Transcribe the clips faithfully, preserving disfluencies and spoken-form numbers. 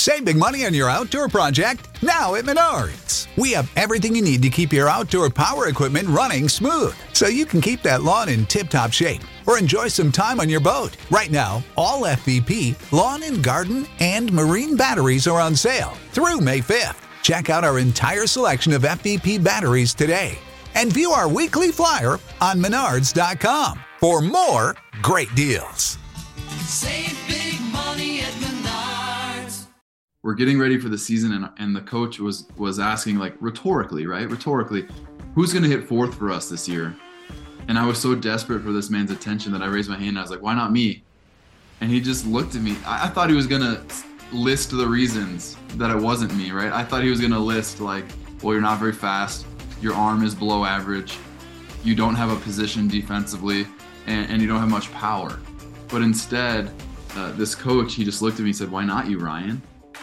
Save big money on your outdoor project now at Menards. We have everything you need to keep your outdoor power equipment running smooth, so you can keep that lawn in tip-top shape or enjoy some time on your boat. Right now, all F V P, lawn and garden, and marine batteries are on sale through May fifth. Check out our entire selection of F V P batteries today and view our weekly flyer on menards dot com for more great deals. Save big money at Menards. We're getting ready for the season, and, and the coach was was asking, like, rhetorically, right? Rhetorically, who's going to hit fourth for us this year? And I was so desperate for this man's attention that I raised my hand and I was like, why not me? And he just looked at me. I, I thought he was going to list the reasons that it wasn't me, right? I thought he was going to list, like, well, you're not very fast, your arm is below average, you don't have a position defensively, and, and you don't have much power. But instead, uh, this coach, he just looked at me and said, why not you, Ryan?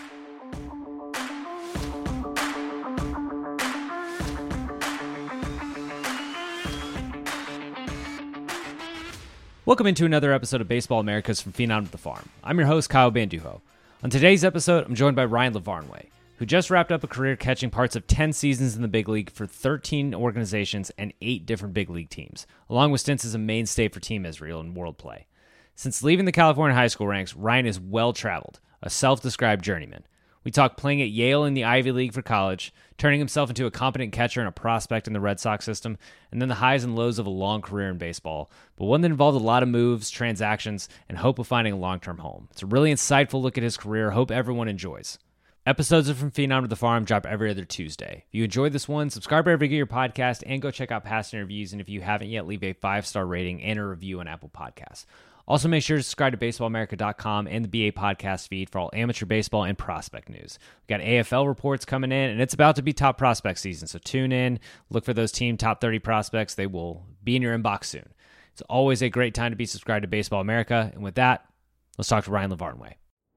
Welcome into another episode of Baseball Americas from Phenom to the Farm. I'm your host, Kyle Banduho. On today's episode, I'm joined by Ryan LaVarnway, who just wrapped up a career catching parts of ten seasons in the big league for thirteen organizations and eight different big league teams, along with stints as a mainstay for Team Israel in World Play. Since leaving the California high school ranks, Ryan is well-traveled, a self-described journeyman. We talk playing at Yale in the Ivy League for college, turning himself into a competent catcher and a prospect in the Red Sox system, and then the highs and lows of a long career in baseball, but one that involved a lot of moves, transactions, and hope of finding a long-term home. It's a really insightful look at his career. Hope everyone enjoys. Episodes of From Phenom to the Farm drop every other Tuesday. If you enjoyed this one, subscribe wherever you get your podcast, and go check out past interviews, and if you haven't yet, leave a five-star rating and a review on Apple Podcasts. Also, make sure to subscribe to baseball america dot com and the B A podcast feed for all amateur baseball and prospect news. We've got A F L reports coming in, and it's about to be top prospect season, so tune in, look for those team top thirty prospects. They will be in your inbox soon. It's always a great time to be subscribed to Baseball America, and with that, let's talk to Ryan LaVarnway.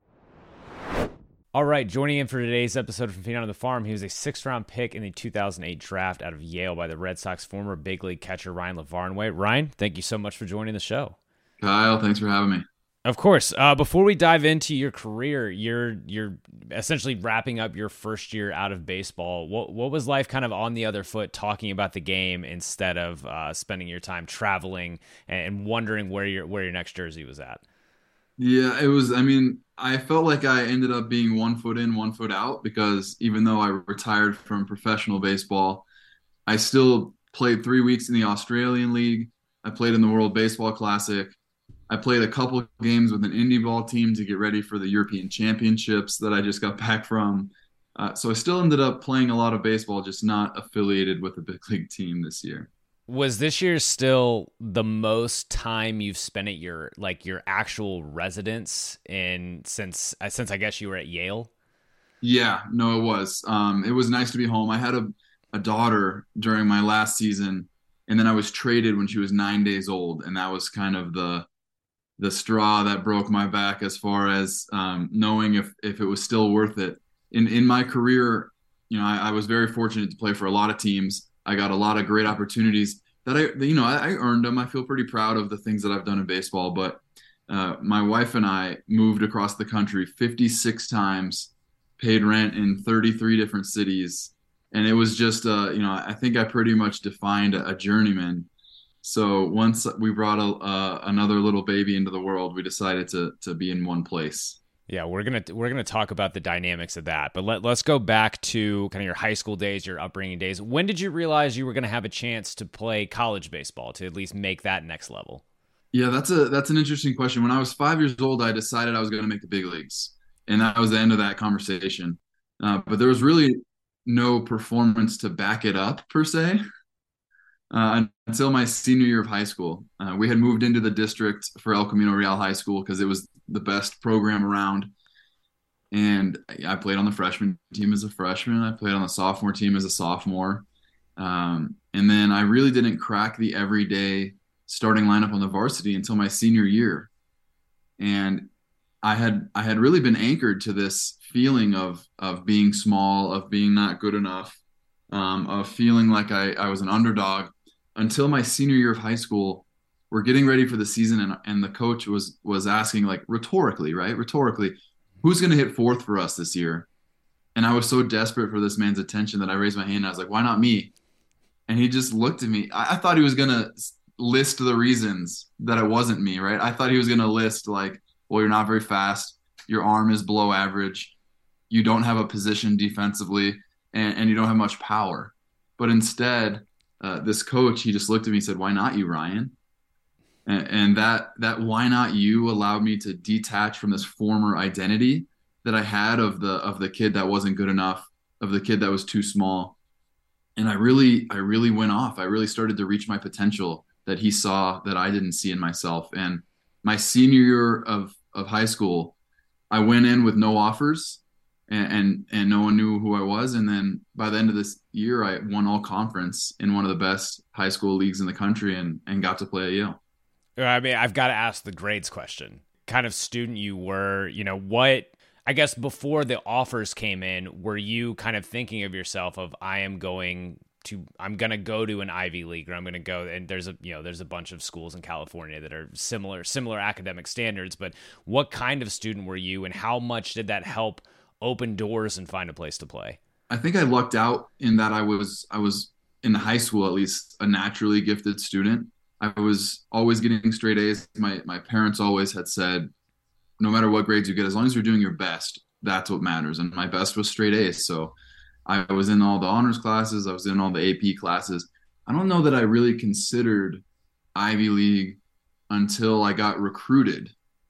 All right, joining in for today's episode from Phenom to the Farm, he was a sixth-round pick in the two thousand eight draft out of Yale by the Red Sox, former big league catcher Ryan LaVarnway. Ryan, thank you so much for joining the show. Kyle, thanks for having me. Of course. Uh, before we dive into your career, you're you're essentially wrapping up your first year out of baseball. What what was life kind of on the other foot, talking about the game instead of uh, spending your time traveling and wondering where your where your next jersey was at? Yeah, it was. I mean, I felt like I ended up being one foot in, one foot out, because even though I retired from professional baseball, I still played three weeks in the Australian League. I played in the World Baseball Classic. I played a couple games with an indie ball team to get ready for the European Championships that I just got back from. Uh, so I still ended up playing a lot of baseball, just not affiliated with a big league team this year. Was this year still the most time you've spent at your like your actual residence in since since I guess you were at Yale? Yeah, no, it was. Um, it was nice to be home. I had a, a daughter during my last season, and then I was traded when she was nine days old, and that was kind of the the straw that broke my back as far as um, knowing if, if it was still worth it. In in my career, you know, I, I was very fortunate to play for a lot of teams. I got a lot of great opportunities that I, you know, I, I earned them. I feel pretty proud of the things that I've done in baseball. But uh, my wife and I moved across the country fifty-six times, paid rent in thirty-three different cities, and it was just, uh, you know, I think I pretty much defined a, a journeyman. So once we brought a, uh, another little baby into the world, we decided to to be in one place. Yeah, we're gonna we're gonna talk about the dynamics of that, but let let's go back to kind of your high school days, your upbringing days. When did you realize you were gonna have a chance to play college baseball, to at least make that next level? Yeah, that's a that's an interesting question. When I was five years old, I decided I was going to make the big leagues, and that was the end of that conversation. Uh, but there was really no performance to back it up per se. Uh, until my senior year of high school. Uh, we had moved into the district for El Camino Real High School because it was the best program around. And I played on the freshman team as a freshman. I played on the sophomore team as a sophomore. Um, and then I really didn't crack the everyday starting lineup on the varsity until my senior year. And I had I had really been anchored to this feeling of of being small, of being not good enough, um, of feeling like I, I was an underdog. Until my senior year of high school, we're getting ready for the season, and, and the coach was was asking, like, rhetorically, right? Rhetorically, who's going to hit fourth for us this year? And I was so desperate for this man's attention that I raised my hand and I was like, why not me? And he just looked at me. I, I thought he was going to list the reasons that it wasn't me, right? I thought he was going to list like, well, you're not very fast. Your arm is below average. You don't have a position defensively, and, and you don't have much power. But instead, uh, this coach, he just looked at me and said, why not you, Ryan? And, and that that why not you allowed me to detach from this former identity that I had of the of the kid that wasn't good enough, of the kid that was too small. And I really, I really went off. I really started to reach my potential that he saw that I didn't see in myself. And my senior year of, of high school, I went in with no offers and, and, and no one knew who I was. And then by the end of this year, I won all conference in one of the best high school leagues in the country and, and got to play at Yale. I mean, I've got to ask the grades question. Kind of student you were, you know, what, I guess before the offers came in, were you kind of thinking of yourself of, I am going to, I'm going to go to an Ivy League, or I'm going to go, and there's a, you know, there's a bunch of schools in California that are similar, similar academic standards, but what kind of student were you and how much did that help open doors and find a place to play? I think I lucked out in that I was, I was in high school, at least, a naturally gifted student. I was always getting straight A's. My, my parents always had said, no matter what grades you get, as long as you're doing your best, that's what matters. And my best was straight A's. So I was in all the honors classes. I was in all the A P classes. I don't know that I really considered Ivy League until I got recruited.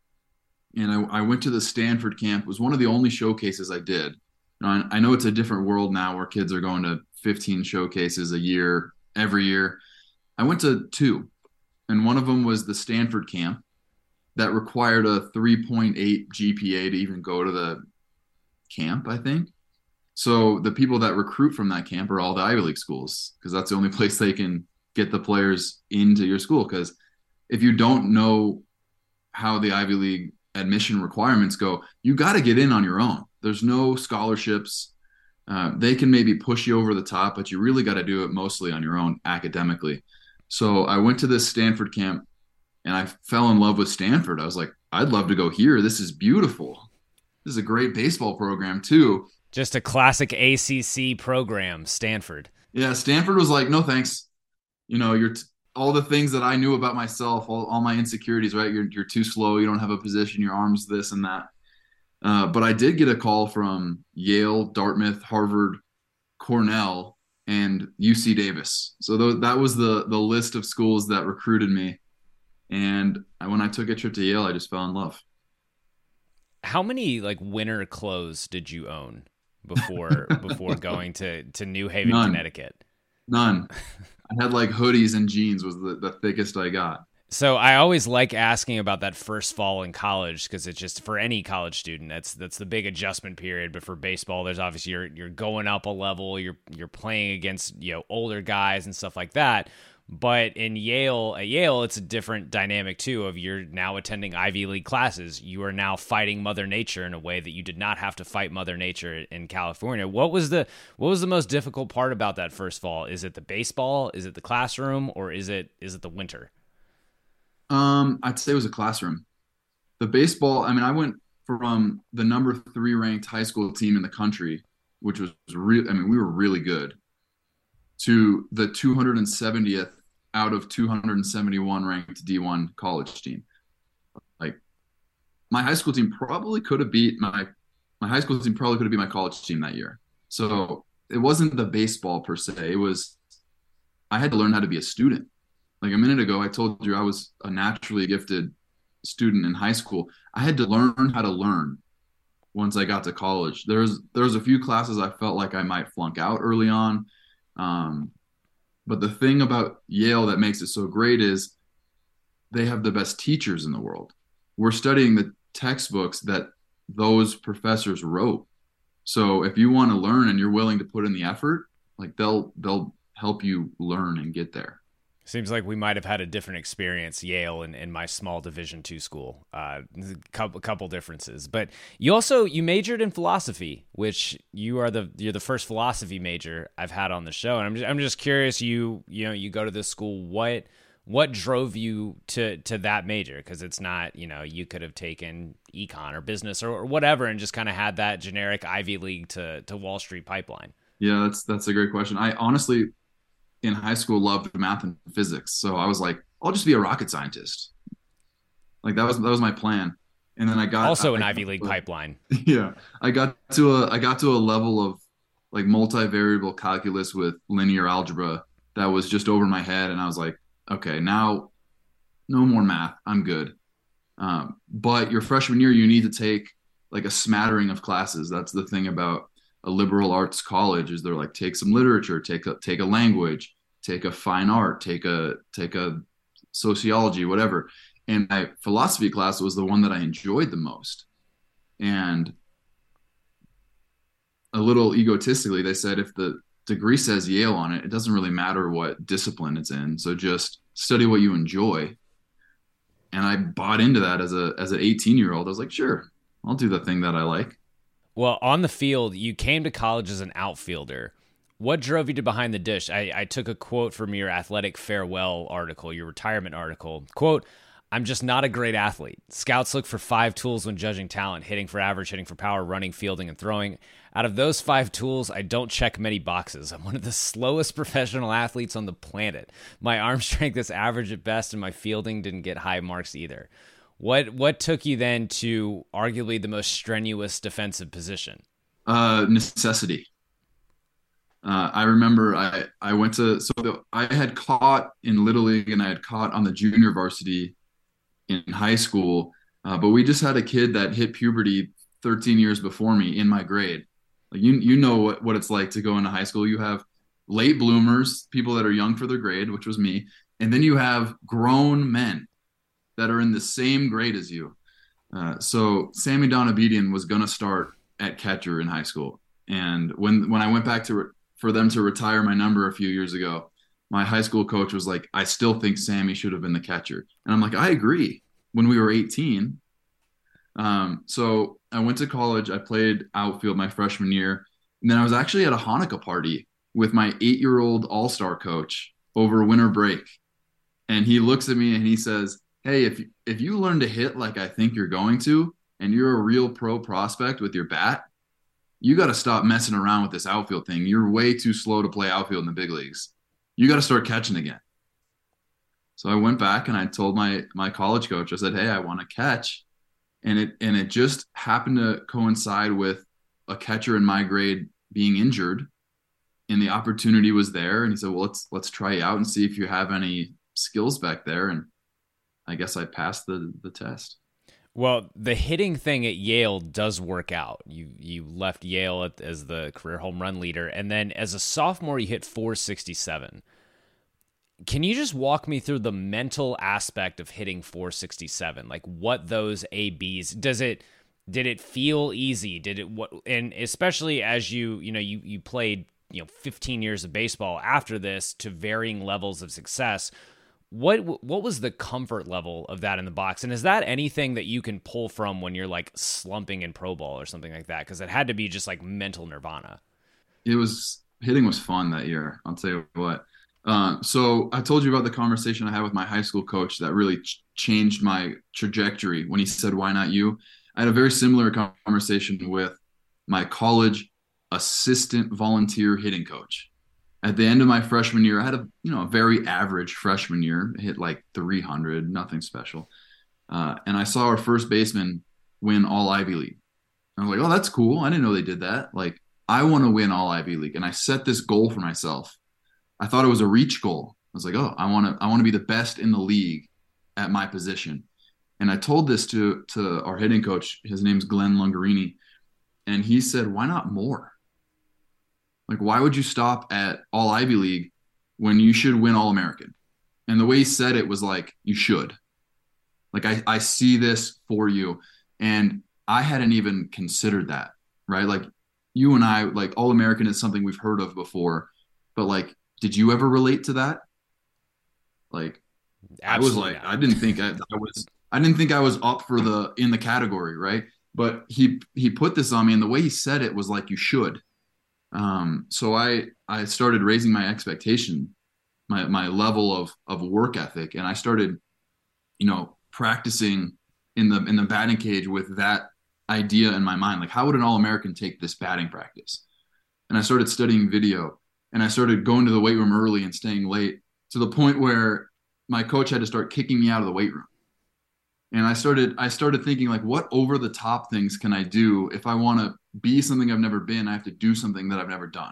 And I, I went to the Stanford camp. It was one of the only showcases I did. You know, I, I know it's a different world now where kids are going to fifteen showcases a year, every year. I went to two, and one of them was the Stanford camp that required a three point eight G P A to even go to the camp, I think. So the people that recruit from that camp are all the Ivy League schools, because that's the only place they can get the players into your school. Because if you don't know how the Ivy League admission requirements go, you got to get in on your own. There's no scholarships. Uh, they can maybe push you over the top, but you really got to do it mostly on your own academically. So I went to this Stanford camp and I fell in love with Stanford. I was like, I'd love to go here. This is beautiful. This is a great baseball program too. Just a classic A C C program, Stanford. Yeah, Stanford was like, no thanks. You know, you're t- all the things that I knew about myself, all, all my insecurities, right? You're you're too slow. You don't have a position. Your arm's this and that. Uh, but I did get a call from Yale, Dartmouth, Harvard, Cornell, and U C Davis. So th- that was the the list of schools that recruited me. And I, when I took a trip to Yale, I just fell in love. How many like winter clothes did you own before before going to, to New Haven, None. Connecticut? None. I had like hoodies and jeans was the, the thickest I got. So I always like asking about that first fall in college because it's just for any college student that's that's the big adjustment period. But for baseball, there's obviously you're you're going up a level, you're you're playing against you know older guys and stuff like that. But in Yale, at Yale, it's a different dynamic too. Of you're now attending Ivy League classes, you are now fighting Mother Nature in a way that you did not have to fight Mother Nature in California. What was the what was the most difficult part about that first fall? Is it the baseball? Is it the classroom? Or is it is it the winter? Um, I'd say it was a classroom. The baseball, I mean, I went from the number three ranked high school team in the country, which was real. I mean, we were really good, to the two hundred seventieth out of two hundred seventy-one ranked D one college team. Like my high school team probably could have beat my, my high school team probably could have beat my college team that year. So it wasn't the baseball per se. It was, I had to learn how to be a student. Like a minute ago, I told you I was a naturally gifted student in high school. I had to learn how to learn once I got to college. There was, there was a few classes I felt like I might flunk out early on. Um, but the thing about Yale that makes it so great is they have the best teachers in the world. We're studying the textbooks that those professors wrote. So if you want to learn and you're willing to put in the effort, like they'll they'll help you learn and get there. Seems like we might have had a different experience, Yale and in, in my small Division two school. Uh, a couple, couple differences, but you also you majored in philosophy, which you are the you're the first philosophy major I've had on the show, and I'm just, I'm just curious. You you know you go to this school. What What drove you to to that major? Because it's not, you know, you could have taken econ or business or, or whatever and just kind of had that generic Ivy League to to Wall Street pipeline. Yeah, that's that's a great question. I honestly, in high school, loved math and physics, so I was like, I'll just be a rocket scientist. Like that was that was my plan. And then I got also an I, Ivy League pipeline. Yeah, I got to a I got to a level of like multivariable calculus with linear algebra that was just over my head, and I was like, okay, now no more math. I'm good. Um, but your freshman year, you need to take like a smattering of classes. That's the thing about a liberal arts college is they're like, take some literature, take a, take a language, take a fine art, take a, take a sociology, whatever. And my philosophy class was the one that I enjoyed the most. And a little egotistically, they said, if the degree says Yale on it, it doesn't really matter what discipline it's in. So just study what you enjoy. And I bought into that as a as an eighteen year old. I was like, sure, I'll do the thing that I like. Well, on the field, you came to college as an outfielder. What drove you to Behind the Dish? I, I took a quote from your athletic farewell article, your retirement article. Quote, I'm just not a great athlete. Scouts look for five tools when judging talent: hitting for average, hitting for power, running, fielding, and throwing. Out of those five tools, I don't check many boxes. I'm one of the slowest professional athletes on the planet. My arm strength is average at best, and my fielding didn't get high marks either. What what took you then to arguably the most strenuous defensive position? Uh, necessity. Uh, I remember I, I went to, so the, I had caught in Little League and I had caught on the junior varsity in high school, uh, but we just had a kid that hit puberty thirteen years before me in my grade. Like you, you know what, what it's like to go into high school. You have late bloomers, people that are young for their grade, which was me. And then you have grown men that are in the same grade as you. Uh, so Sammy Donabedian was going to start at catcher in high school. And when, when I went back to, re- for them to retire my number a few years ago, my high school coach was like, I still think Sammy should have been the catcher. And I'm like, I agree. When we were eighteen. Um, so I went to college. I played outfield my freshman year. And then I was actually at a Hanukkah party with my eight-year-old all-star coach over winter break. And he looks at me and he says, hey, if, if you learn to hit like I think you're going to, and you're a real pro prospect with your bat, you got to stop messing around with this outfield thing. You're way too slow to play outfield in the big leagues. You got to start catching again. So I went back and I told my my college coach, I said, hey, I want to catch. And it and it just happened to coincide with a catcher in my grade being injured. And the opportunity was there. And he said, well, let's let's try you out and see if you have any skills back there. And I guess I passed the the test. Well, the hitting thing at Yale does work out. You you left Yale at, as the career home run leader, and then as a sophomore, you hit four sixty-seven. Can you just walk me through the mental aspect of hitting four sixty-seven? Like what those A Bs, does it, did it feel easy? Did it, what, and especially as you, you know, you, you played, you know, fifteen years of baseball after this to varying levels of success. What what was the comfort level of that in the box? And is that anything that you can pull from when you're like slumping in pro ball or something like that? Because it had to be just like mental nirvana. It was, hitting was fun that year. I'll tell you what. Uh, so I told you about the conversation I had with my high school coach that really ch- changed my trajectory when he said, why not you? I had a very similar conversation with my college assistant volunteer hitting coach. At the end of my freshman year, I had a, you know, a very average freshman year, I hit like three hundred, nothing special. Uh, and I saw our first baseman win all Ivy League. I was like, oh, that's cool. I didn't know they did that. Like, I want to win all Ivy League. And I set this goal for myself. I thought it was a reach goal. I was like, oh, I want to, I want to be the best in the league at my position. And I told this to, to our hitting coach. His name's Glenn Lungarini. And he said, why not more? Like, why would you stop at all Ivy League when you should win all American? And the way he said it was like, you should. Like, I, I see this for you. And I hadn't even considered that, right? Like, you and I, like, all American is something we've heard of before, but like, did you ever relate to that? Like, Absolutely I was like, not. I didn't think I, I was, I didn't think I was up for the, in the category. Right. But he, he put this on me, and the way he said it was like, you should. Um, so I, I started raising my expectation, my my level of of work ethic, and I started, you know, practicing in the in the batting cage with that idea in my mind. Like, how would an All-American take this batting practice? And I started studying video, and I started going to the weight room early and staying late to the point where my coach had to start kicking me out of the weight room. And I started I started thinking, like, what over the top things can I do if I want to be something I've never been? I have to do something that I've never done.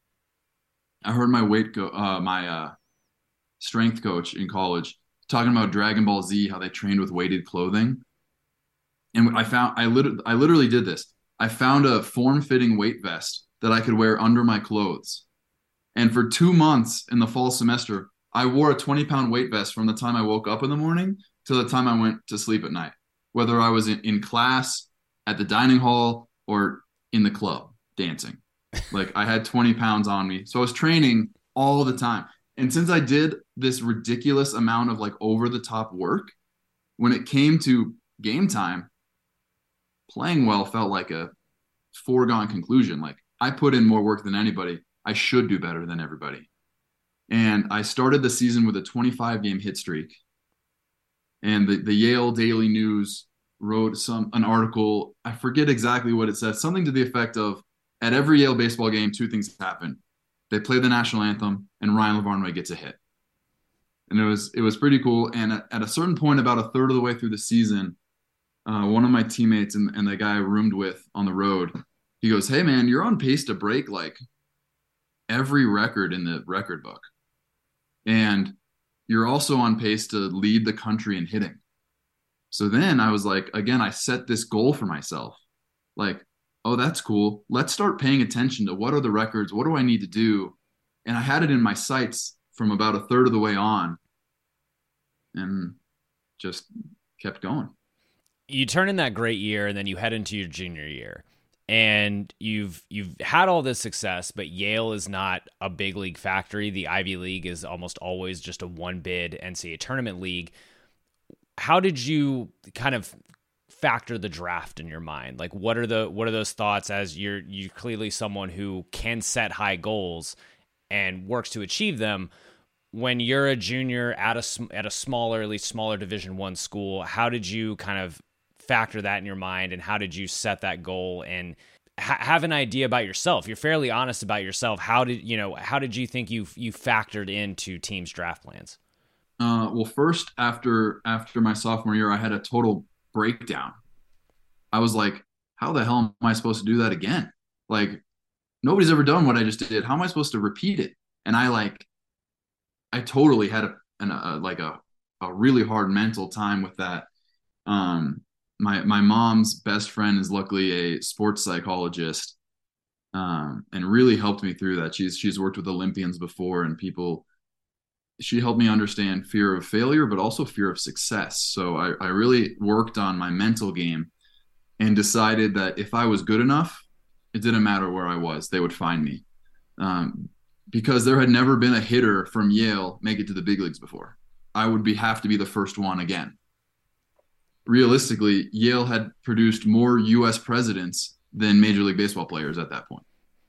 I heard my weight go uh, my uh, strength coach in college talking about Dragon Ball Z, how they trained with weighted clothing. And I found I literally I literally did this. I found a form-fitting weight vest that I could wear under my clothes. And for two months in the fall semester, I wore a twenty pound weight vest from the time I woke up in the morning to the time I went to sleep at night, whether I was in, in class, at the dining hall, or in the club dancing. Like, I had twenty pounds on me. So I was training all the time. And since I did this ridiculous amount of like over the top work, when it came to game time, playing well felt like a foregone conclusion. Like, I put in more work than anybody. I should do better than everybody. And I started the season with a twenty-five game hit streak. And the, the Yale Daily News wrote some an article. I forget exactly what it said. Something to the effect of, at every Yale baseball game, two things happen. They play the national anthem, and Ryan LaVarnway gets a hit. And it was it was pretty cool. And at, at a certain point, about a third of the way through the season, uh, one of my teammates and, and the guy I roomed with on the road, he goes, "Hey, man, you're on pace to break like every record in the record book. And you're also on pace to lead the country in hitting." So then I was like, again, I set this goal for myself. Like, oh, that's cool. Let's start paying attention to what are the records? What do I need to do? And I had it in my sights from about a third of the way on and just kept going. You turn in that great year, and then you head into your junior year. And you've you've had all this success, but Yale is not a big league factory. The Ivy League is almost always just a one-bid N C double A tournament league. How did you kind of factor the draft in your mind? Like, what are the what are those thoughts, as you're you're clearly someone who can set high goals and works to achieve them? When you're a junior at a at a smaller, at least smaller Division One school, how did you kind of factor that in your mind, and how did you set that goal and ha- have an idea about yourself? You're fairly honest about yourself. How did you know? How did you think you you factored into teams' draft plans? Uh, well, first after after my sophomore year, I had a total breakdown. I was like, "How the hell am I supposed to do that again? Like, nobody's ever done what I just did. How am I supposed to repeat it?" And I like, I totally had a, an, a like a a really hard mental time with that. Um, My my mom's best friend is luckily a sports psychologist, um, and really helped me through that. She's she's worked with Olympians before, and people. She helped me understand fear of failure, but also fear of success. So I, I really worked on my mental game, and decided that if I was good enough, it didn't matter where I was; they would find me, um, because there had never been a hitter from Yale make it to the big leagues before. I would be have to be the first one again. Realistically, Yale had produced more U S presidents than Major League Baseball players at that point.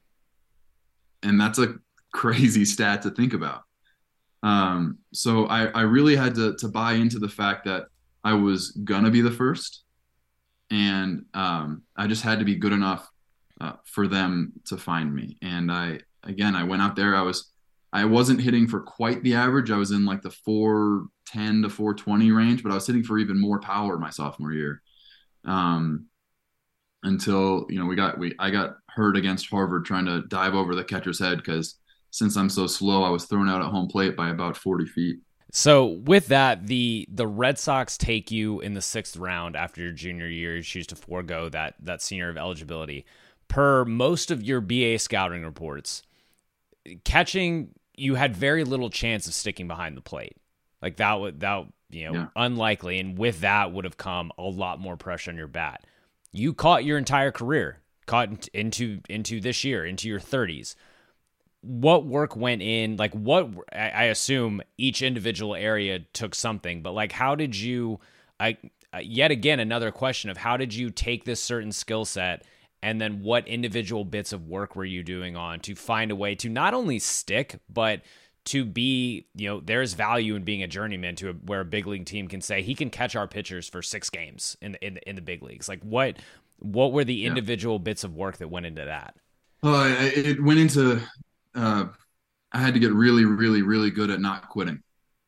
And that's a crazy stat to think about. Um, so I, I really had to, to buy into the fact that I was going to be the first. And um, I just had to be good enough uh, for them to find me. And I, again, I went out there. I was, I wasn't hitting for quite the average. I was in like the four ten to four twenty range, but I was hitting for even more power my sophomore year. Um, until, you know, we got, we, I got hurt against Harvard trying to dive over the catcher's head, because since I'm so slow, I was thrown out at home plate by about forty feet. So with that, the the Red Sox take you in the sixth round after your junior year. You choose to forego that that senior of eligibility. Per most of your B A scouting reports, catching, you had very little chance of sticking behind the plate. Like that would that you know yeah. unlikely, and with that would have come a lot more pressure on your bat. You caught your entire career, caught into into this year, into your thirties. What work went in? Like, what I assume each individual area took something, but like, how did you? I yet again another question of how did you take this certain skill set, and then what individual bits of work were you doing on to find a way to not only stick, but to be, you know, there's value in being a journeyman to a, where a big league team can say he can catch our pitchers for six games in the, in the, in the big leagues. Like what, what were the individual yeah. bits of work that went into that? Well, it went into, uh, I had to get really, really, really good at not quitting,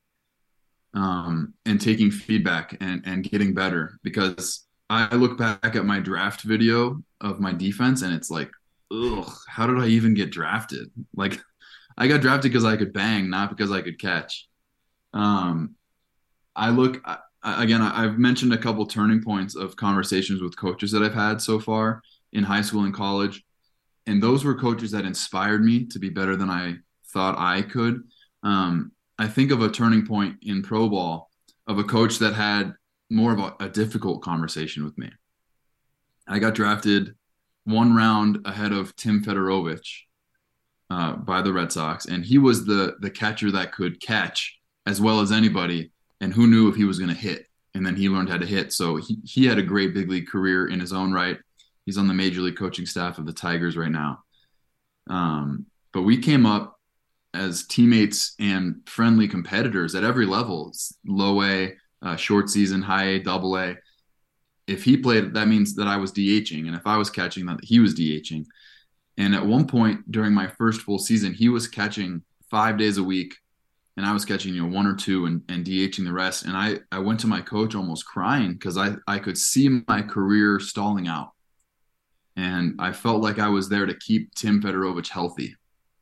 um, and taking feedback and, and getting better, because I look back at my draft video of my defense and it's like, ugh, how did I even get drafted? Like, I got drafted because I could bang, not because I could catch. Um, I look, I, again, I've mentioned a couple turning points of conversations with coaches that I've had so far in high school and college. And those were coaches that inspired me to be better than I thought I could. Um, I think of a turning point in pro ball of a coach that had more of a, a difficult conversation with me. I got drafted one round ahead of Tim Fedorovich, Uh, by the Red Sox, and he was the the catcher that could catch as well as anybody, and who knew if he was going to hit. And then he learned how to hit, so he, he had a great big league career in his own right. He's on the major league coaching staff of the Tigers right now. Um, but we came up as teammates and friendly competitors at every level, low A, uh, short season, high A, double A. If he played, that means that I was DHing, and if I was catching, that he was DHing. And at one point during my first full season, he was catching five days a week, and I was catching, you know, one or two and, and DHing the rest. And I, I went to my coach almost crying because I, I could see my career stalling out. And I felt like I was there to keep Tim Fedorovich healthy.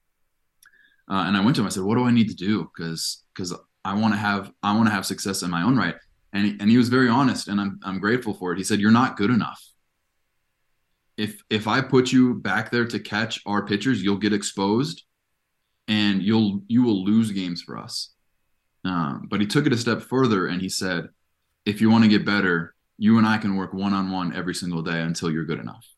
Uh, and I went to him, I said, what do I need to do? Because because I want to have I want to have success in my own right. And he, and he was very honest, and I'm I'm grateful for it. He said, you're not good enough. If if I put you back there to catch our pitchers, you'll get exposed, and you'll you will lose games for us. Um, but he took it a step further, and he said, if you want to get better, you and I can work one-on-one every single day until you're good enough.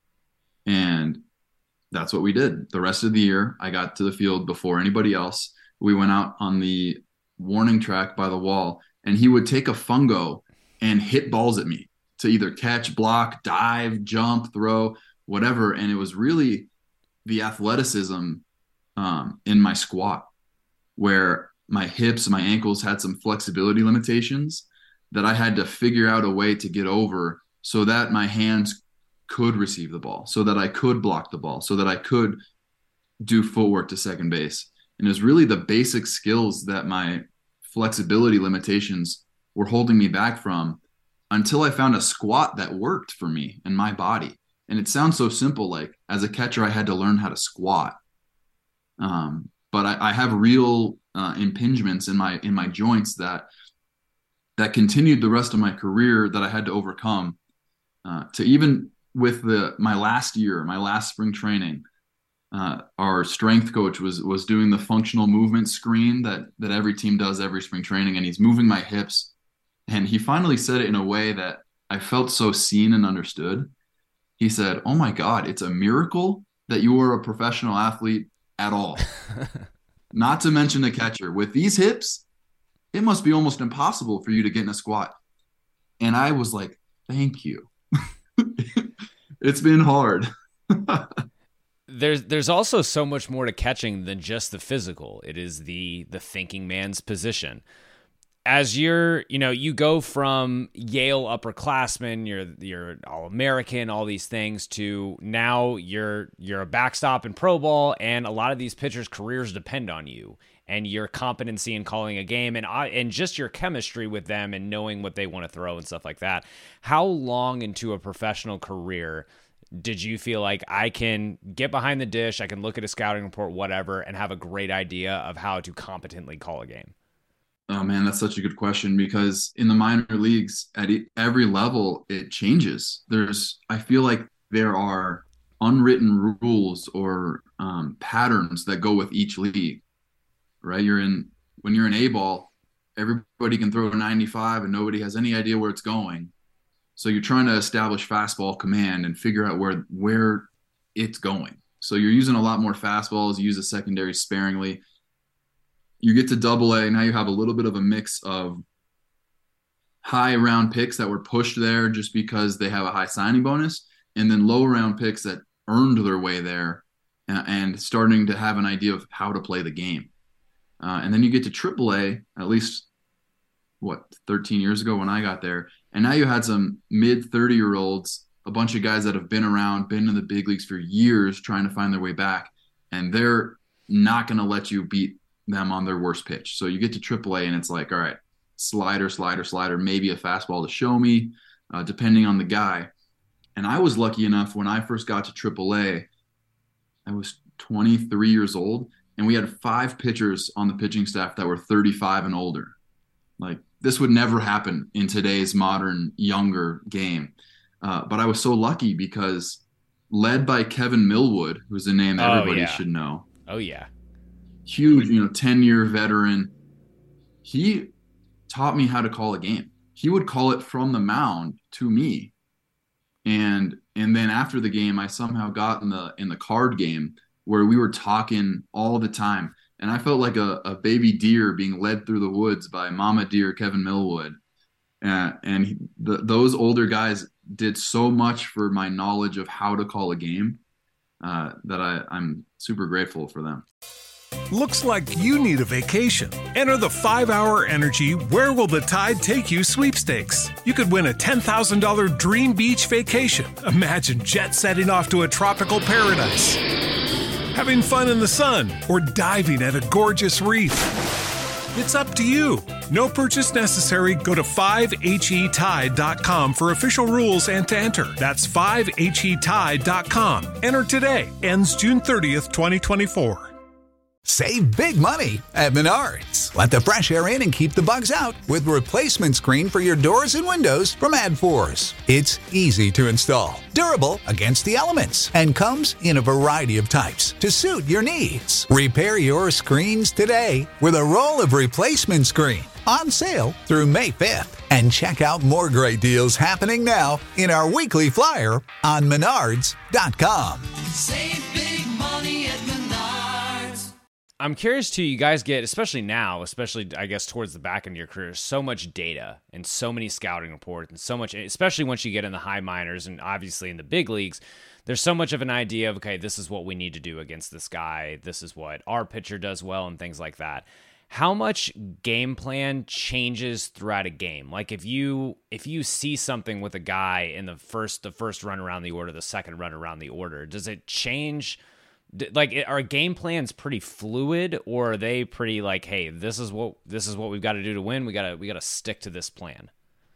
And that's what we did. The rest of the year, I got to the field before anybody else. We went out on the warning track by the wall, and he would take a fungo and hit balls at me to either catch, block, dive, jump, throw, whatever. And it was really the athleticism um, in my squat, where my hips, my ankles had some flexibility limitations that I had to figure out a way to get over so that my hands could receive the ball, so that I could block the ball, so that I could do footwork to second base. And it was really the basic skills that my flexibility limitations were holding me back from, until I found a squat that worked for me and my body. And it sounds so simple, like as a catcher, I had to learn how to squat. Um, but I, I have real uh, impingements in my in my joints that that continued the rest of my career that I had to overcome. Uh, to even with the my last year, my last spring training, uh, our strength coach was was doing the functional movement screen that that every team does every spring training, and he's moving my hips. And he finally said it in a way that I felt so seen and understood. He said, oh my God, it's a miracle that you are a professional athlete at all. Not to mention a catcher. With these hips, it must be almost impossible for you to get in a squat. And I was like, thank you. It's been hard. There's there's also so much more to catching than just the physical. It is the the thinking man's position. As you're, you know, you go from Yale upperclassman, you're you're All-American, all these things, to now you're you're a backstop in pro ball, and a lot of these pitchers' careers depend on you and your competency in calling a game, and I, and just your chemistry with them and knowing what they want to throw and stuff like that. How long into a professional career did you feel like I can get behind the dish, I can look at a scouting report, whatever, and have a great idea of how to competently call a game? Oh man, that's such a good question, because in the minor leagues at every level, it changes. There's, I feel like there are unwritten rules or um, patterns that go with each league, right? You're in, when you're in A ball, everybody can throw a ninety-five and nobody has any idea where it's going. So you're trying to establish fastball command and figure out where, where it's going. So you're using a lot more fastballs, you use the secondary sparingly. You get to double A, now you have a little bit of a mix of high round picks that were pushed there just because they have a high signing bonus, and then low round picks that earned their way there and, and starting to have an idea of how to play the game. Uh, and then you get to triple A, at least, what, thirteen years ago when I got there. And now you had some mid thirty-year-olds, a bunch of guys that have been around, been in the big leagues for years trying to find their way back. And they're not going to let you beat them on their worst pitch. So you get to triple A and it's like, all right, slider, slider, slider, maybe a fastball to show me, uh, depending on the guy. And I was lucky enough when I first got to triple A, I was twenty-three years old, and we had five pitchers on the pitching staff that were thirty-five and older. Like, this would never happen in today's modern, younger game. Uh, but I was so lucky because led by Kevin Millwood, who's a name Oh, everybody yeah. should know, Oh yeah. huge, you know, ten-year veteran. He taught me how to call a game. He would call it from the mound to me. And and then after the game, I somehow got in the in the card game where we were talking all the time. And I felt like a, a baby deer being led through the woods by Mama Deer Kevin Millwood. Uh, and he, the, those older guys did so much for my knowledge of how to call a game uh, that I, I'm super grateful for them. Looks like you need a vacation. Enter the five hour Energy Where Will the Tide Take You sweepstakes. You could win a ten thousand dollars dream beach vacation. Imagine jet setting off to a tropical paradise, having fun in the sun, or diving at a gorgeous reef. It's up to you. No purchase necessary. Go to five H E tide dot com for official rules and to enter. That's five H E tide dot com. Enter today. Ends June thirtieth, twenty twenty-four. Save big money at Menards. Let the fresh air in and keep the bugs out with replacement screen for your doors and windows from Adforce. It's easy to install, durable against the elements, and comes in a variety of types to suit your needs. Repair your screens today with a roll of replacement screen on sale through May fifth. And check out more great deals happening now in our weekly flyer on menards dot com. Save big money at Menards. I'm curious too, you guys get, especially now, especially I guess towards the back end of your career, so much data and so many scouting reports and so much, especially once you get in the high minors and obviously in the big leagues, there's so much of an idea of, okay, this is what we need to do against this guy. This is what our pitcher does well and things like that. How much game plan changes throughout a game? Like if you if you see something with a guy in the first the first run around the order, the second run around the order, does it change? Like, are game plans pretty fluid, or are they pretty like, hey, this is what this is what we've got to do to win. We gotta we gotta stick to this plan.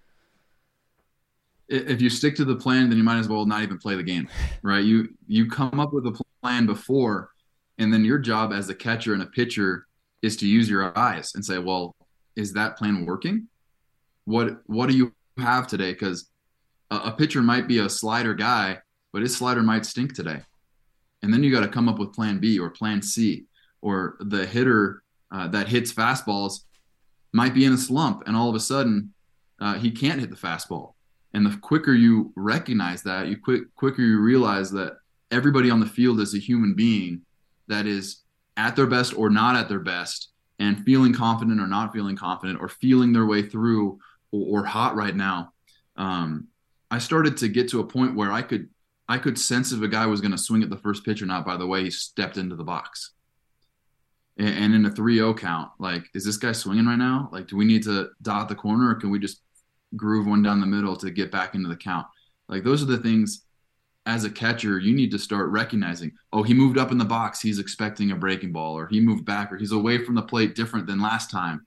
If you stick to the plan, then you might as well not even play the game, right? You you come up with a plan before, and then your job as a catcher and a pitcher is to use your eyes and say, well, is that plan working? What what do you have today? Because a, a pitcher might be a slider guy, but his slider might stink today. And then you got to come up with plan B or plan C, or the hitter uh, that hits fastballs might be in a slump, and all of a sudden uh, he can't hit the fastball. And the quicker you recognize that, you quick quicker you realize that everybody on the field is a human being that is at their best or not at their best, and feeling confident or not feeling confident, or feeling their way through, or, or hot right now. Um, I started to get to a point where I could I could sense if a guy was going to swing at the first pitch or not by the way he stepped into the box. And, and in a three oh count, like, is this guy swinging right now? Like, do we need to dot the corner, or can we just groove one down the middle to get back into the count? Like, those are the things as a catcher you need to start recognizing. Oh, he moved up in the box. He's expecting a breaking ball, or he moved back, or he's away from the plate different than last time.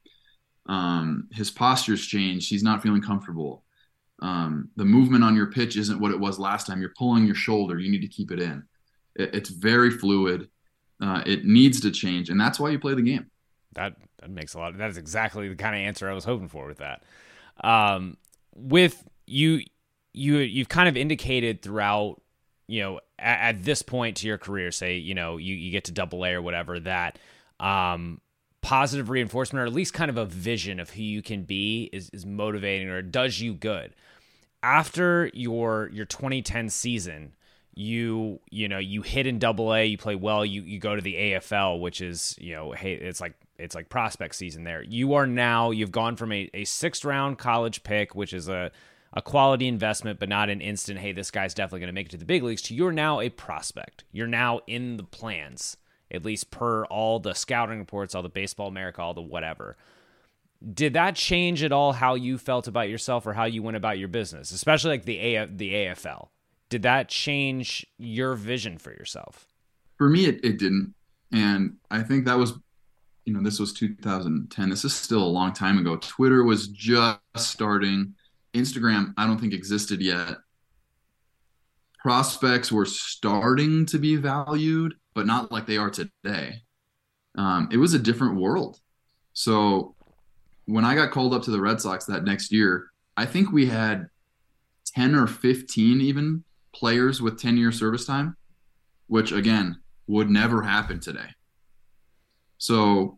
Um, his posture's changed. He's not feeling comfortable. Um, the movement on your pitch isn't what it was last time. You're pulling your shoulder. You need to keep it in. It, it's very fluid. Uh, it needs to change, and that's why you play the game. That that makes a lot of, that is exactly the kind of answer I was hoping for with that. Um, with you, you, you've kind of indicated throughout, you know, at, at this point to your career, say, you know, you, you get to double A or whatever, that, um, positive reinforcement, or at least kind of a vision of who you can be, is, is motivating, or does you good. After your your twenty ten season, you you know you hit in double A, you play well, you you go to the A F L, which is, you know, hey, it's like it's like prospect season there. You are now, you've gone from a, a sixth round college pick, which is a a quality investment, but not an instant, hey, this guy's definitely going to make it to the big leagues, to you're now a prospect. You're now in the plans. at least per all the scouting reports, all the Baseball America, all the whatever. Did that change at all how you felt about yourself or how you went about your business, especially like the A- the A F L? Did that change your vision for yourself? For me, it, it didn't. And I think that was, you know, this was two thousand ten. This is still a long time ago. Twitter was just starting. Instagram, I don't think existed yet. Prospects were starting to be valued, but not like they are today. Um, it was a different world. So when I got called up to the Red Sox that next year, I think we had ten or fifteen even players with ten-year service time, which, again, would never happen today. So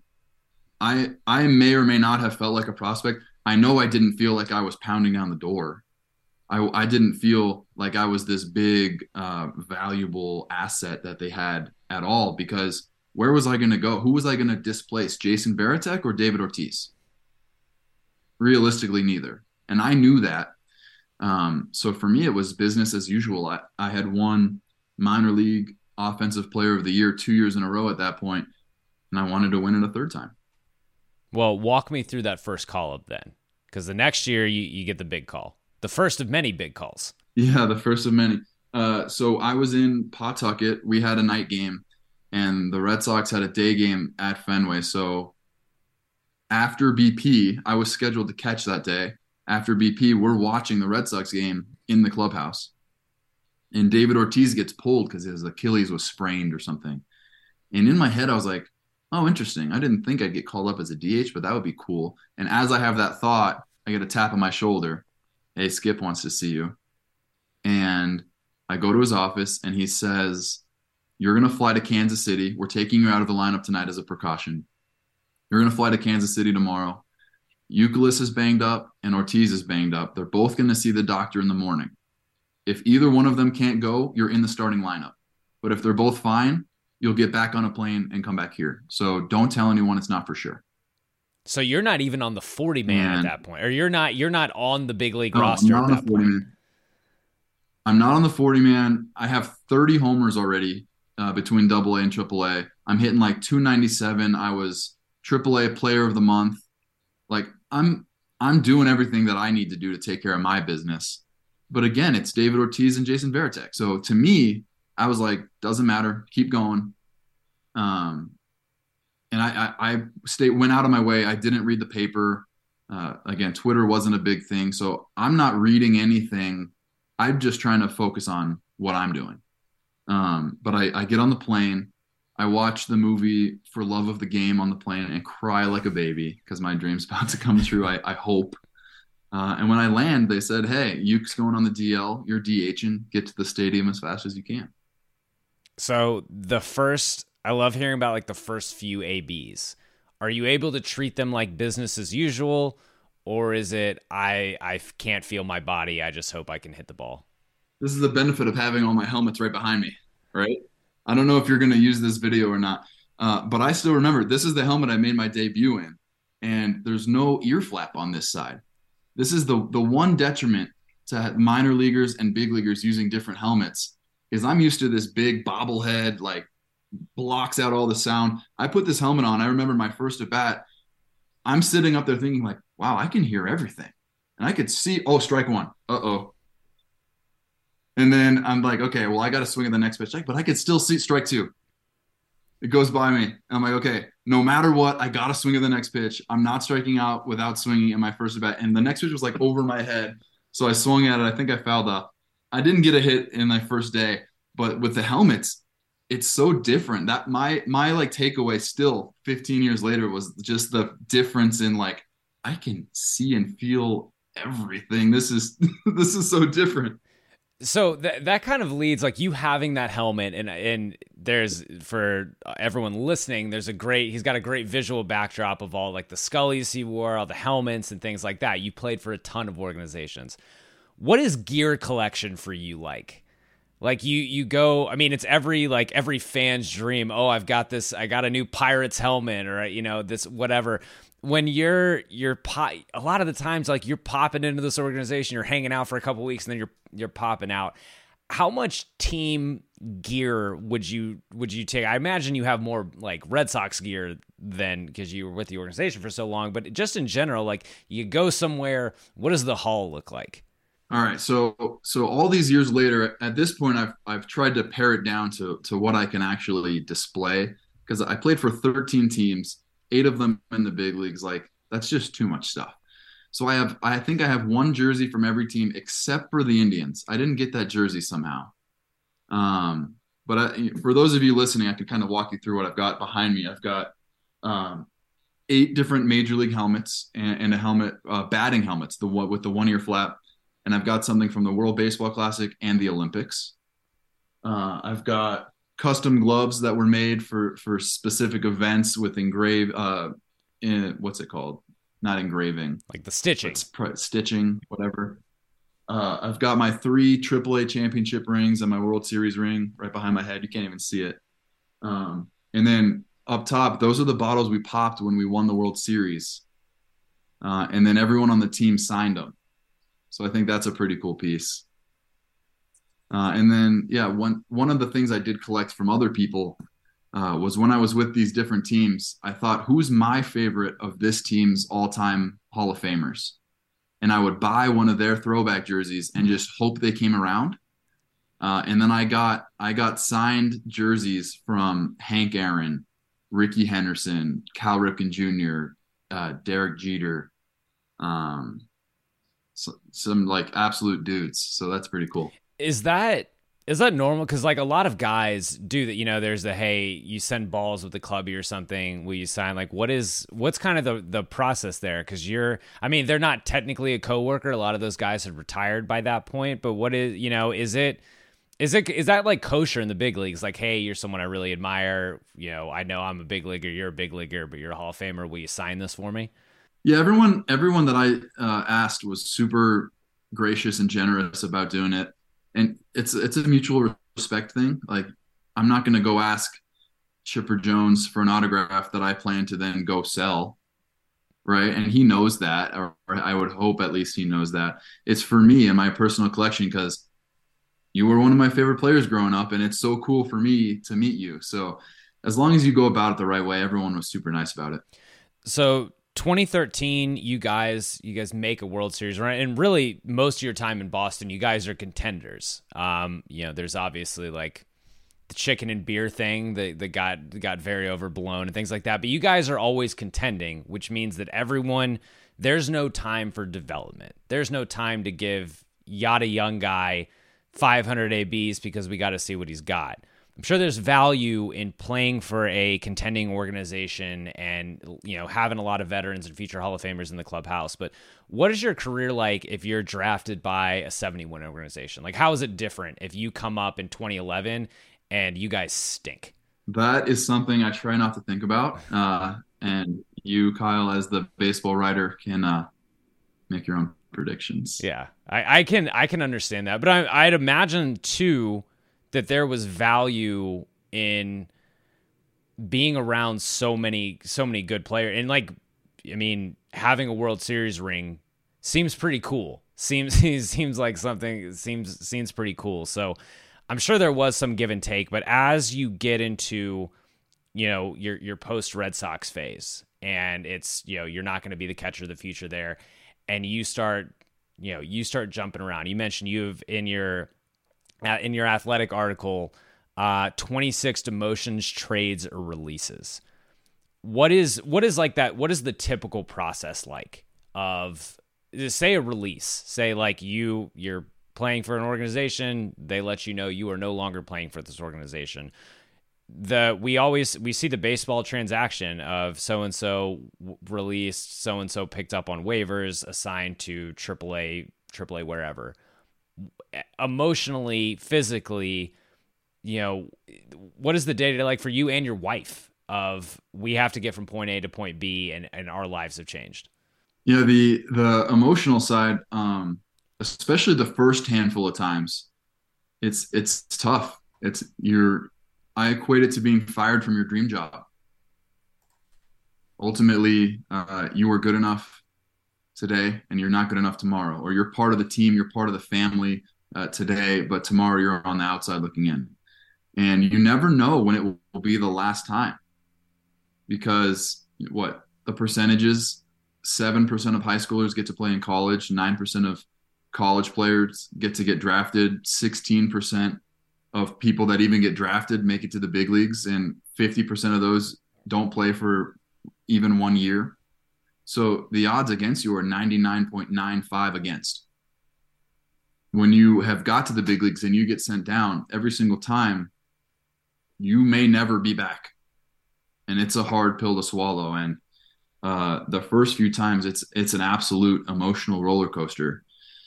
I I may or may not have felt like a prospect. I know I didn't feel like I was pounding down the door. I, I didn't feel like I was this big, uh, valuable asset that they had at all, because where was I going to go? Who was I going to displace, Jason Varitek or David Ortiz? Realistically, neither. And I knew that. Um, so for me, it was business as usual. I, I had won minor league offensive player of the year two years in a row at that point, and I wanted to win it a third time. Well, walk me through that first call up then, because the next year you, you get the big call, the first of many big calls. Yeah, the first of many. Uh, so I was in Pawtucket. We had a night game, and the Red Sox had a day game at Fenway. So after B P, I was scheduled to catch that day. After B P, we're watching the Red Sox game in the clubhouse. And David Ortiz gets pulled because his Achilles was sprained or something. And in my head, I was like, oh, interesting. I didn't think I'd get called up as a D H, but that would be cool. And as I have that thought, I get a tap on my shoulder. Hey, Skip wants to see you. And I go to his office, and he says, you're going to fly to Kansas City. We're taking you out of the lineup tonight as a precaution. You're going to fly to Kansas City tomorrow. Youkilis is banged up and Ortiz is banged up. They're both going to see the doctor in the morning. If either one of them can't go, you're in the starting lineup. But if they're both fine, you'll get back on a plane and come back here. So don't tell anyone, it's not for sure. So you're not even on the forty man And, at that point, or you're not you're not on the big league no, roster I'm at not on that the forty point. man. I'm not on the forty man. I have thirty homers already uh, between double A and triple A. I'm hitting like two ninety-seven. I was triple A player of the month. Like I'm I'm doing everything that I need to do to take care of my business. But again, it's David Ortiz and Jason Varitek. So to me, I was like, doesn't matter, keep going. Um, and I, I, I stay, went out of my way. I didn't read the paper. Uh, again, Twitter wasn't a big thing. So I'm not reading anything. I'm just trying to focus on what I'm doing. Um, but I, I get on the plane. I watch the movie For Love of the Game on the plane and cry like a baby because my dream's about to come true. I, I hope. Uh, and when I land, they said, hey, Yuke's going on the D L. You're DHing. Get to the stadium as fast as you can. So the first, I love hearing about like the first few A Bs. Are you able to treat them like business as usual, or is it I I can't feel my body, I just hope I can hit the ball? This is the benefit of having all my helmets right behind me, right? I don't know if you're going to use this video or not, uh, but I still remember this is the helmet I made my debut in, and there's no ear flap on this side. This is the the one detriment to minor leaguers and big leaguers using different helmets is I'm used to this big bobblehead, like blocks out all the sound. I put this helmet on. I remember my first at bat. I'm sitting up there thinking like, wow, I can hear everything. And I could see, oh, strike one. Uh-oh. And then I'm like, okay, well, I got to swing at the next pitch. Like, but I could still see strike two. It goes by me. I'm like, okay, no matter what, I got to swing at the next pitch. I'm not striking out without swinging in my first at bat. And the next pitch was like over my head. So I swung at it. I think I fouled up. I didn't get a hit in my first day, but with the helmets, it's so different. That my my like takeaway still fifteen years later was just the difference in like I can see and feel everything. This is this is so different. So that that kind of leads like you having that helmet, and and there's for everyone listening, there's a great he's got a great visual backdrop of all like the Scullys he wore, all the helmets and things like that. You played for a ton of organizations. What is gear collection for you like? Like you you go, I mean, it's every like every fan's dream. Oh, I've got this, I got a new Pirates helmet, or you know, this whatever. When you're you're pop, a lot of the times like you're popping into this organization, you're hanging out for a couple weeks, and then you're you're popping out. How much team gear would you would you take? I imagine you have more like Red Sox gear than because you were with the organization for so long, but just in general, like you go somewhere, what does the hall look like? All right, so so all these years later, at this point, I've I've tried to pare it down to to what I can actually display, because I played for thirteen teams, eight of them in the big leagues. Like that's just too much stuff. So I have I think I have one jersey from every team except for the Indians. I didn't get that jersey somehow. Um, but I, for those of you listening, I could kind of walk you through what I've got behind me. I've got um, eight different major league helmets and, and a helmet, uh, batting helmets, the one with the one ear flap. And I've got something from the World Baseball Classic and the Olympics. Uh, I've got custom gloves that were made for, for specific events with engrave, uh, in, what's it called? Not engraving. Like the stitching. It's stitching, whatever. Uh, I've got my three triple A championship rings and my World Series ring right behind my head. You can't even see it. Um, and then up top, those are the bottles we popped when we won the World Series. Uh, and then everyone on the team signed them. So I think that's a pretty cool piece. Uh, and then, yeah, one one of the things I did collect from other people uh, was when I was with these different teams, I thought, who's my favorite of this team's all-time Hall of Famers? And I would buy one of their throwback jerseys and just hope they came around. Uh, and then I got I got signed jerseys from Hank Aaron, Rickey Henderson, Cal Ripken Junior, uh, Derek Jeter, um, so, some like absolute dudes. So that's pretty cool. Is that is that normal? Because like a lot of guys do that. You know, there's the hey, you send balls with the clubby or something. Will you sign? Like, what is what's kind of the the process there? Because you're, I mean, they're not technically a coworker. A lot of those guys have retired by that point. But what is, you know, is it is it is that like kosher in the big leagues? Like, hey, you're someone I really admire. You know, I know I'm a big leaguer. You're a big leaguer, but you're a Hall of Famer. Will you sign this for me? Yeah, everyone everyone that I uh, asked was super gracious and generous about doing it, and it's it's a mutual respect thing. Like, I'm not going to go ask Chipper Jones for an autograph that I plan to then go sell, right? And he knows that, or, or I would hope at least he knows that. It's for me and my personal collection because you were one of my favorite players growing up, and it's so cool for me to meet you. So as long as you go about it the right way, everyone was super nice about it. So twenty thirteen, you guys, you guys make a World Series run, and really most of your time in Boston, you guys are contenders. Um, you know, there's obviously like the chicken and beer thing that, that got that got very overblown and things like that. But you guys are always contending, which means that everyone, there's no time for development. There's no time to give yada young guy five hundred A Bs because we got to see what he's got. I'm sure there's value in playing for a contending organization and, you know, having a lot of veterans and future Hall of Famers in the clubhouse. But what is your career like if you're drafted by a seventy-win organization? Like, how is it different if you come up in twenty eleven and you guys stink? That is something I try not to think about. Uh, and you, Kyle, as the baseball writer, can uh, make your own predictions. Yeah, I, I can I can understand that. But I, I'd imagine, too, that there was value in being around so many so many good players. And, like, I mean, having a World Series ring seems pretty cool. Seems seems like something seems seems pretty cool. So I'm sure there was some give and take, but as you get into, you know, your your post Red Sox phase, and it's, you know, you're not going to be the catcher of the future there, and you start, you know, you start jumping around. You mentioned you've in your uh, in your Athletic article, uh, twenty-six demotions, trades, or releases. What is what is like that? What is the typical process like of, say, a release? Say like you you're playing for an organization, they let you know you are no longer playing for this organization. The we always we see the baseball transaction of so and so released, so and so picked up on waivers, assigned to triple A, triple A wherever. Emotionally, physically, you know, what is the day-to-day like for you and your wife of we have to get from point A to point B, and, and our lives have changed? Yeah, the the emotional side, um, especially the first handful of times, it's it's tough. It's you're I equate it to being fired from your dream job. Ultimately, uh, you were good enough today and you're not good enough tomorrow, or you're part of the team, you're part of the family uh, today, but tomorrow you're on the outside looking in. And you never know when it will be the last time, because what the percentages, seven percent of high schoolers get to play in college, nine percent of college players get to get drafted, sixteen percent of people that even get drafted make it to the big leagues, and fifty percent of those don't play for even one year. So the odds against you are ninety-nine point nine five against. When you have got to the big leagues and you get sent down every single time, you may never be back. And it's a hard pill to swallow. And uh, the first few times, it's it's an absolute emotional roller coaster.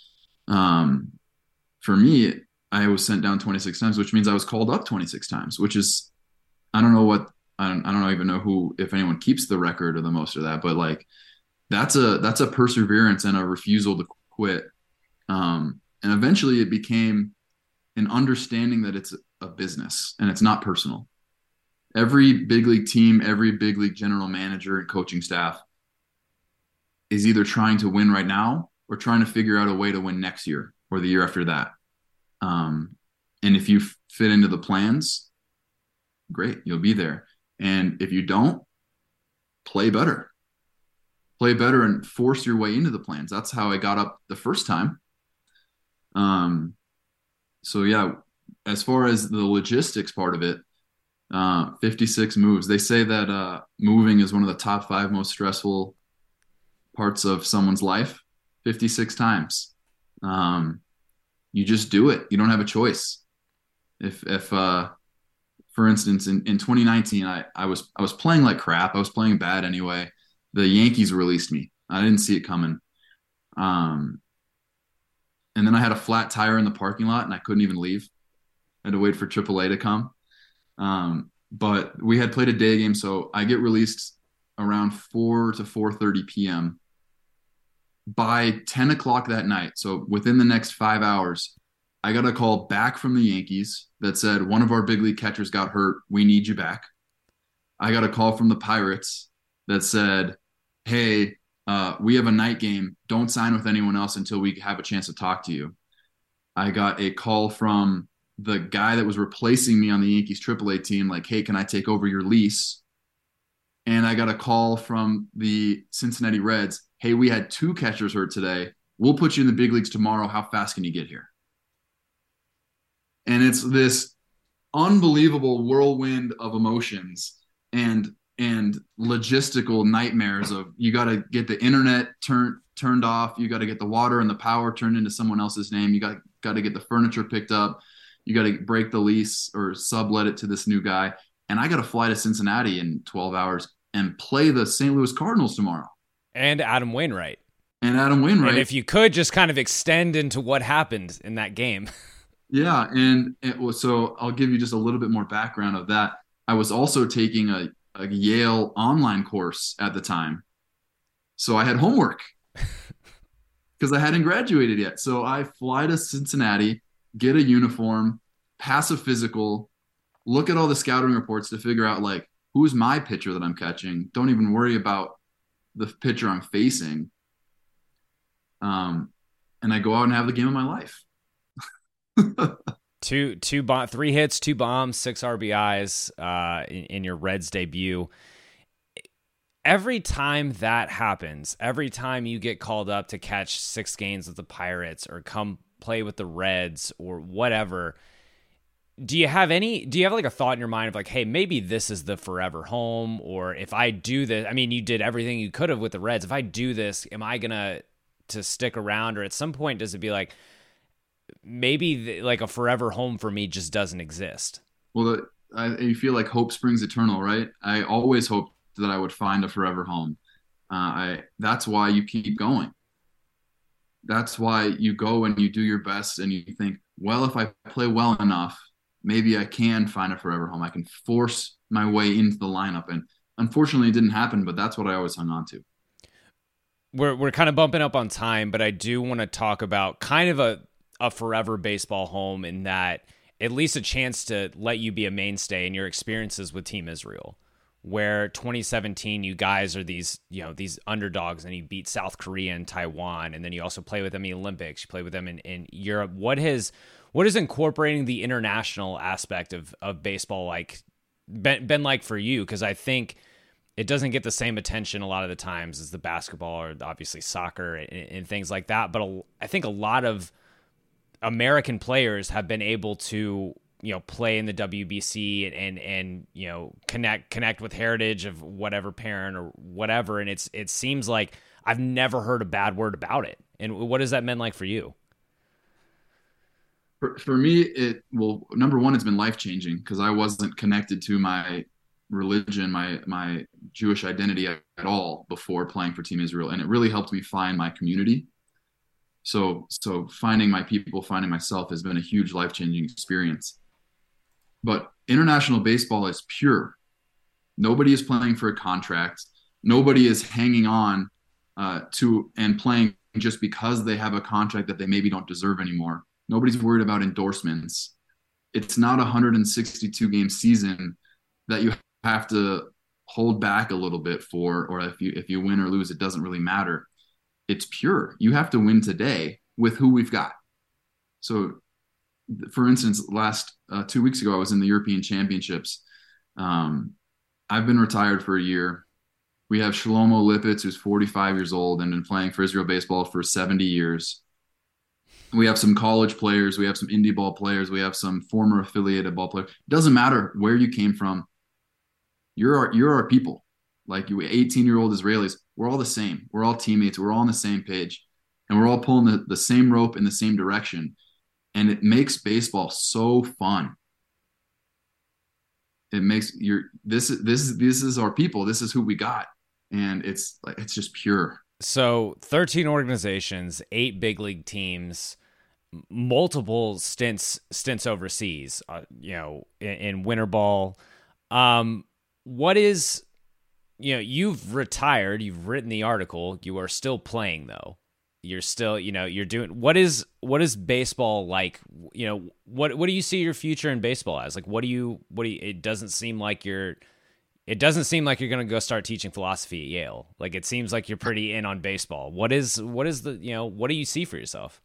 Um, for me, I was sent down twenty-six times, which means I was called up twenty-six times, which is, I don't know what, I don't, I don't even know who, if anyone keeps the record or the most of that, but like, that's a, that's a perseverance and a refusal to quit. Um, and eventually it became an understanding that it's a business and it's not personal. Every big league team, every big league general manager and coaching staff is either trying to win right now or trying to figure out a way to win next year or the year after that. Um, and if you fit into the plans, great, you'll be there. And if you don't, play better. Play better and force your way into the plans. That's how I got up the first time. Um, so yeah, as far as the logistics part of it, uh, fifty-six moves. They say that uh, moving is one of the top five most stressful parts of someone's life. fifty-six times. Um, you just do it. You don't have a choice. If, if, uh, for instance, in, in twenty nineteen, I, I was, I was playing like crap. I was playing bad anyway. The Yankees released me. I didn't see it coming. Um, and then I had a flat tire in the parking lot and I couldn't even leave. I had to wait for triple A to come. Um, but we had played a day game. So I get released around four to four thirty p.m. By ten o'clock that night, so within the next five hours, I got a call back from the Yankees that said, one of our big league catchers got hurt. We need you back. I got a call from the Pirates that said, hey, uh, we have a night game. Don't sign with anyone else until we have a chance to talk to you. I got a call from the guy that was replacing me on the Yankees triple A team, like, hey, can I take over your lease? And I got a call from the Cincinnati Reds. Hey, we had two catchers hurt today. We'll put you in the big leagues tomorrow. How fast can you get here? And it's this unbelievable whirlwind of emotions and and logistical nightmares of, you got to get the internet turned turned off. You got to get the water and the power turned into someone else's name. You got got to get the furniture picked up. You got to break the lease or sublet it to this new guy. And I got to fly to Cincinnati in twelve hours and play the Saint Louis Cardinals tomorrow. And Adam Wainwright. And Adam Wainwright. And if you could just kind of extend into what happened in that game. Yeah. And it was, so I'll give you just a little bit more background of that. I was also taking a, a Yale online course at the time. So I had homework because I hadn't graduated yet. So I fly to Cincinnati, get a uniform, pass a physical, look at all the scouting reports to figure out, like, who's my pitcher that I'm catching. Don't even worry about the pitcher I'm facing. Um, and I go out and have the game of my life. two, two, bomb, three hits, two bombs, six R B Is uh, in, in your Reds debut. Every time that happens, every time you get called up to catch six games with the Pirates or come play with the Reds or whatever, do you have any, do you have like a thought in your mind of like, hey, maybe this is the forever home? Or if I do this, I mean, you did everything you could have with the Reds. If I do this, am I going to, to stick around? Or at some point, does it be like, maybe the, like a forever home for me just doesn't exist? Well, the, I, you feel like hope springs eternal, right? I always hoped that I would find a forever home. Uh, I, that's why you keep going. That's why you go and you do your best and you think, well, if I play well enough, maybe I can find a forever home. I can force my way into the lineup. And unfortunately it didn't happen, but that's what I always hung on to. We're we're kind of bumping up on time, but I do want to talk about kind of a, a forever baseball home, in that at least a chance to let you be a mainstay in your experiences with Team Israel, where twenty seventeen, you guys are these, you know, these underdogs and you beat South Korea and Taiwan. And then you also play with them in the Olympics. You play with them in, in Europe. What has, what is incorporating the international aspect of, of baseball like been, been like for you? Because I think it doesn't get the same attention a lot of the times as the basketball or obviously soccer and, and things like that. But a, I think a lot of American players have been able to, you know, play in the W B C and, and, and, you know, connect, connect with heritage of whatever parent or whatever. And it's, it seems like I've never heard a bad word about it. And what has that meant like for you? For, for me, it well, number one, it's been life-changing because I wasn't connected to my religion, my, my Jewish identity at, at all before playing for Team Israel. And it really helped me find my community. So, so finding my people, finding myself has been a huge life-changing experience. But international baseball is pure. Nobody is playing for a contract. Nobody is hanging on uh, to and playing just because they have a contract that they maybe don't deserve anymore. Nobody's worried about endorsements. It's not a one hundred sixty-two game season that you have to hold back a little bit for, or if you if you win or lose, it doesn't really matter. It's pure. You have to win today with who we've got. So, for instance, last uh, two weeks ago, I was in the European Championships. Um, I've been retired for a year. We have Shlomo Lipitz, who's forty-five years old and been playing for Israel baseball for seventy years. We have some college players. We have some indie ball players. We have some former affiliated ball players. It doesn't matter where you came from. You're our, you're our people. Like you eighteen-year-old Israelis, we're all the same. We're all teammates. We're all on the same page. And we're all pulling the, the same rope in the same direction. And it makes baseball so fun. It makes your this this this is our people. This is who we got. And it's like it's just pure. So thirteen organizations, eight big league teams, multiple stints stints overseas, uh, you know, in, in winter ball. Um, what is, you know, you've retired, you've written the article, you are still playing though. You're still, you know, you're doing, what is, what is baseball like? You know, what, what do you see your future in baseball as? Like, what do you, what do you, it doesn't seem like you're, it doesn't seem like you're going to go start teaching philosophy at Yale. Like, it seems like you're pretty in on baseball. What is, what is the, you know, what do you see for yourself?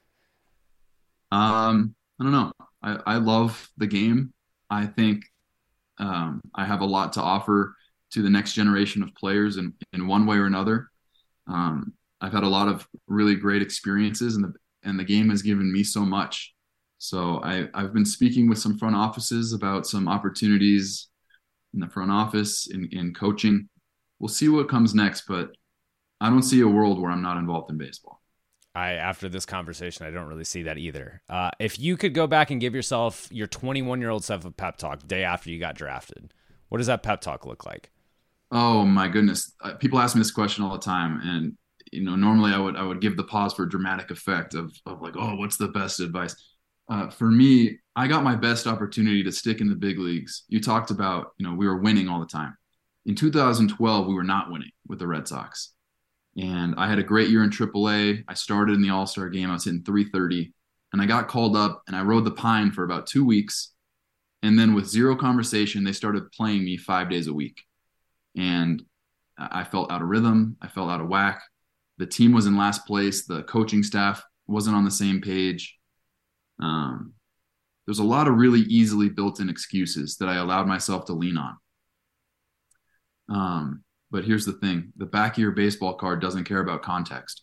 Um, I don't know. I, I love the game. I think, um, I have a lot to offer to the next generation of players in, in one way or another. Um, I've had a lot of really great experiences and the, and the game has given me so much. So I, I've been speaking with some front offices about some opportunities in the front office, in, in coaching. We'll see what comes next, but I don't see a world where I'm not involved in baseball. I, after this conversation, I don't really see that either. Uh, if you could go back and give yourself your twenty-one-year-old self a pep talk the day after you got drafted, what does that pep talk look like? Oh my goodness. Uh, people ask me this question all the time. And, you know, normally I would, I would give the pause for dramatic effect of, of like, oh, what's the best advice? Uh, for me, I got my best opportunity to stick in the big leagues. You talked about, you know, we were winning all the time. In two thousand twelve, we were not winning with the Red Sox. And I had a great year in triple A. I started in the All-Star game. I was hitting three thirty. And I got called up and I rode the pine for about two weeks. And then with zero conversation, they started playing me five days a week. And I felt out of rhythm. I felt out of whack. The team was in last place. The coaching staff wasn't on the same page. Um, there's a lot of really easily built-in excuses that I allowed myself to lean on. Um, but here's the thing. The back of your baseball card doesn't care about context.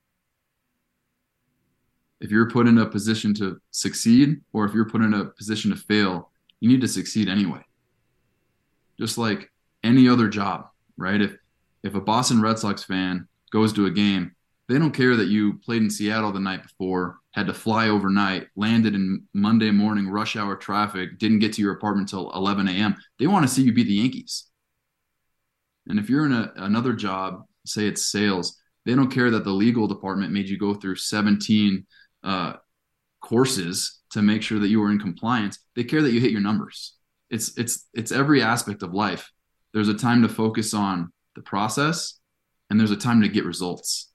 If you're put in a position to succeed, or if you're put in a position to fail, you need to succeed anyway. Just like any other job, right? If if a Boston Red Sox fan goes to a game, they don't care that you played in Seattle the night before, had to fly overnight, landed in Monday morning rush hour traffic, didn't get to your apartment until eleven a.m. They want to see you beat the Yankees. And if you're in a, another job, say it's sales, they don't care that the legal department made you go through seventeen uh, courses to make sure that you were in compliance. They care that you hit your numbers. It's it's it's every aspect of life. There's a time to focus on the process, and there's a time to get results.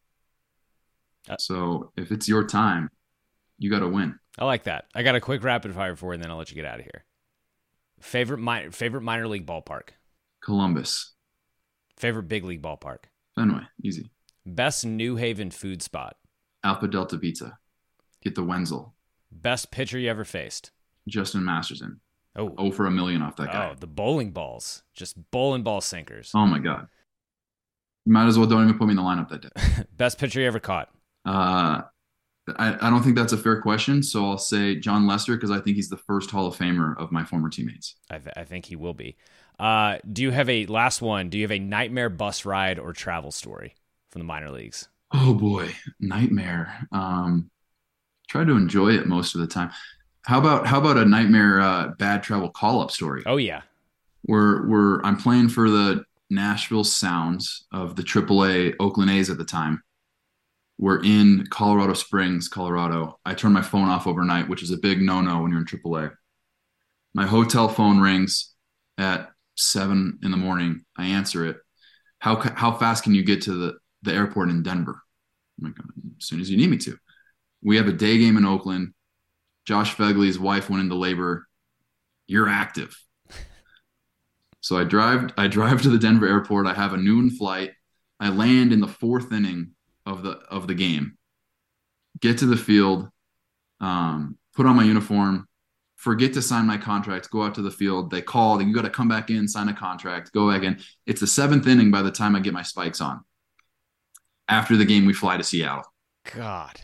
So if it's your time, you got to win. I like that. I got a quick rapid fire for you, and then I'll let you get out of here. Favorite minor, favorite minor league ballpark? Columbus. Favorite big league ballpark? Fenway. Easy. Best New Haven food spot? Alpha Delta Pizza. Get the Wenzel. Best pitcher you ever faced? Justin Masterson. Oh, Oh for a million off that guy. oh, the bowling balls. Just bowling ball sinkers. Oh my God. You might as well don't even put me in the lineup that day. Best pitcher you ever caught? Uh, I, I don't think that's a fair question, so I'll say John Lester because I think he's the first Hall of Famer of my former teammates. I, th- I think he will be. Uh, do you have a last one? Do you have a nightmare bus ride or travel story from the minor leagues? Oh boy, nightmare. Um, try to enjoy it most of the time. How about how about a nightmare uh, bad travel call up story? Oh yeah, Where where I'm playing for the Nashville Sounds of the triple A Oakland A's at the time. We're in Colorado Springs, Colorado. I turned my phone off overnight, which is a big no-no when you're in triple A. My hotel phone rings at seven in the morning. I answer it. How how fast can you get to the, the airport in Denver? I'm like, as soon as you need me to. We have a day game in Oakland. Josh Fegley's wife went into labor. You're active. So I drive I drive to the Denver airport. I have a noon flight. I land in the fourth inning of the of the game. Get to the field, um, put on my uniform, forget to sign my contract, go out to the field. They call, then you got to come back in, sign a contract, go back in. It's the seventh inning by the time I get my spikes on. After the game, we fly to Seattle. God.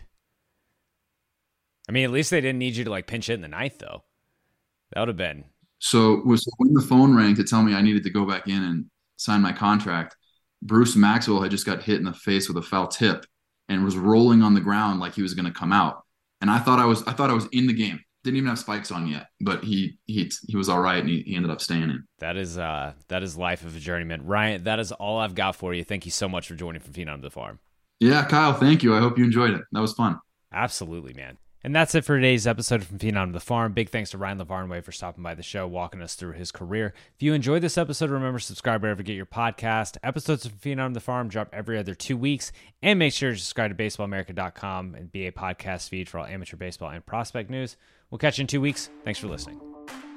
I mean, at least they didn't need you to like pinch it in the ninth, though. That would have been. So was when the phone rang to tell me I needed to go back in and sign my contract, Bruce Maxwell had just got hit in the face with a foul tip and was rolling on the ground like he was going to come out. And I thought I was I thought I was in the game. Didn't even have spikes on yet, but he he he was all right and he, he ended up staying in. That is uh that is life of a journeyman. Ryan, that is all I've got for you. Thank you so much for joining from Phenom to the Farm. Yeah, Kyle, thank you. I hope you enjoyed it. That was fun. Absolutely, man. And that's it for today's episode from Phenom to the Farm. Big thanks to Ryan LaVarnway for stopping by the show, walking us through his career. If you enjoyed this episode, remember to subscribe wherever you get your podcast. Episodes of Phenom to the Farm drop every other two weeks. And make sure to subscribe to baseball america dot com and be a podcast feed for all amateur baseball and prospect news. We'll catch you in two weeks. Thanks for listening.